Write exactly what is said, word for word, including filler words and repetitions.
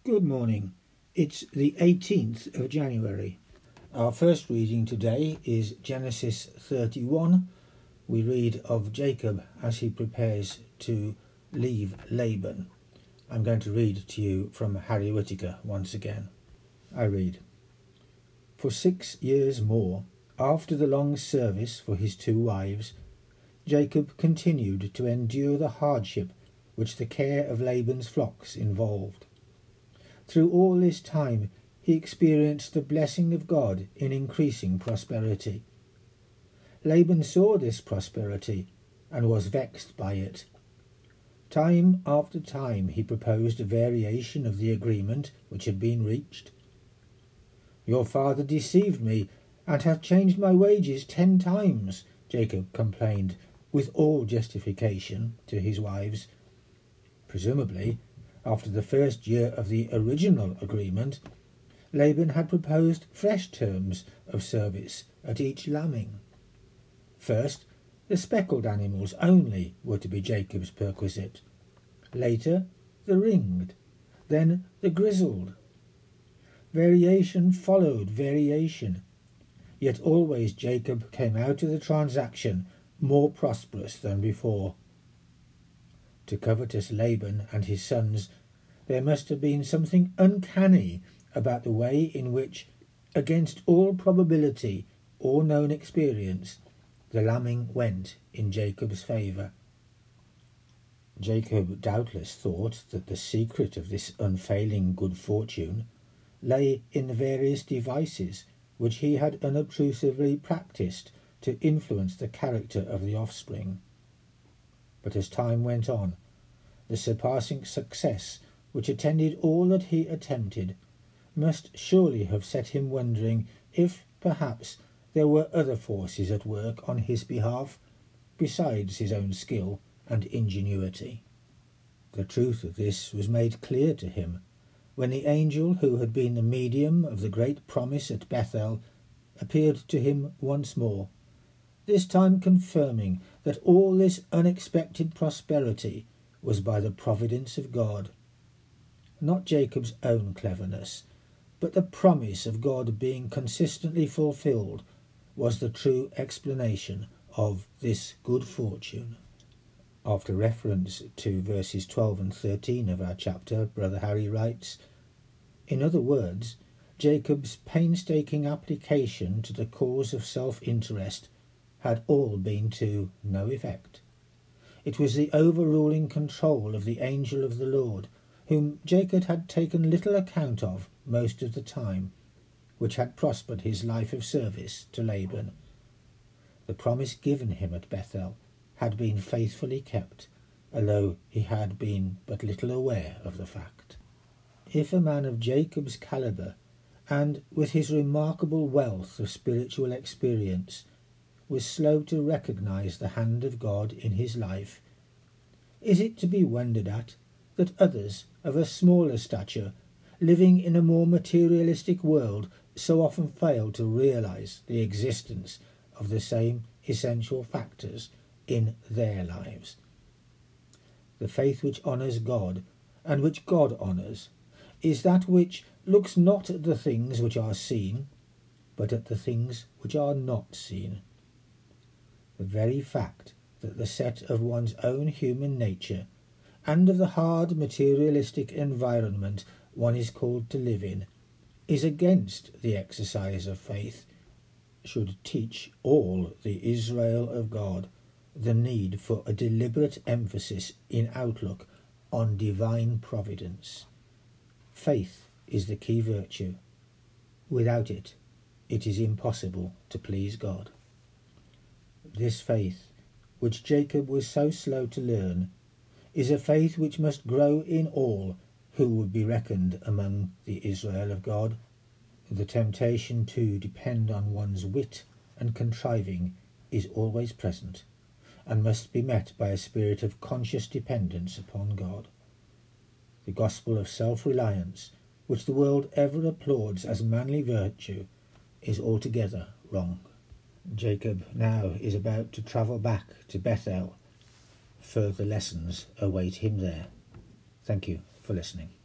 Good morning. It's the eighteenth of January. Our first reading today is Genesis thirty-one. We read of Jacob as he prepares to leave Laban. I'm going to read to you from Harry Whittaker once again. I read. For six years more, after the long service for his two wives, Jacob continued to endure the hardship which the care of Laban's flocks involved. Through all this time he experienced the blessing of God in increasing prosperity. Laban saw this prosperity and was vexed by it. Time after time he proposed a variation of the agreement which had been reached. "Your father deceived me and hath changed my wages ten times," Jacob complained with all justification to his wives. Presumably, after the first year of the original agreement, Laban had proposed fresh terms of service at each lambing. First, the speckled animals only were to be Jacob's perquisite. Later, the ringed, then the grizzled. Variation followed variation, yet always Jacob came out of the transaction more prosperous than before. To covetous Laban and his sons there must have been something uncanny about the way in which, against all probability or known experience, the lambing went in Jacob's favour. Jacob doubtless thought that the secret of this unfailing good fortune lay in the various devices which he had unobtrusively practised to influence the character of the offspring. But as time went on, the surpassing success which attended all that he attempted must surely have set him wondering if, perhaps, there were other forces at work on his behalf, besides his own skill and ingenuity. The truth of this was made clear to him when the angel who had been the medium of the great promise at Bethel appeared to him once more, this time confirming that all this unexpected prosperity was by the providence of God. Not Jacob's own cleverness, but the promise of God being consistently fulfilled was the true explanation of this good fortune. After reference to verses twelve and thirteen of our chapter, Brother Harry writes, "In other words, Jacob's painstaking application to the cause of self-interest had all been to no effect. It was the overruling control of the angel of the Lord, whom Jacob had taken little account of most of the time, which had prospered his life of service to Laban. The promise given him at Bethel had been faithfully kept, although he had been but little aware of the fact." If a man of Jacob's calibre, and with his remarkable wealth of spiritual experience, was slow to recognise the hand of God in his life, is it to be wondered at that others of a smaller stature, living in a more materialistic world, so often fail to realise the existence of the same essential factors in their lives? The faith which honours God, and which God honours, is that which looks not at the things which are seen, but at the things which are not seen. The very fact that the set of one's own human nature and of the hard materialistic environment one is called to live in is against the exercise of faith should teach all the Israel of God the need for a deliberate emphasis in outlook on divine providence. Faith is the key virtue. Without it, it is impossible to please God. This faith, which Jacob was so slow to learn, is a faith which must grow in all who would be reckoned among the Israel of God. The temptation to depend on one's wit and contriving is always present, and must be met by a spirit of conscious dependence upon God. The gospel of self-reliance, which the world ever applauds as manly virtue, is altogether wrong. Jacob now is about to travel back to Bethel. Further lessons await him there. Thank you for listening.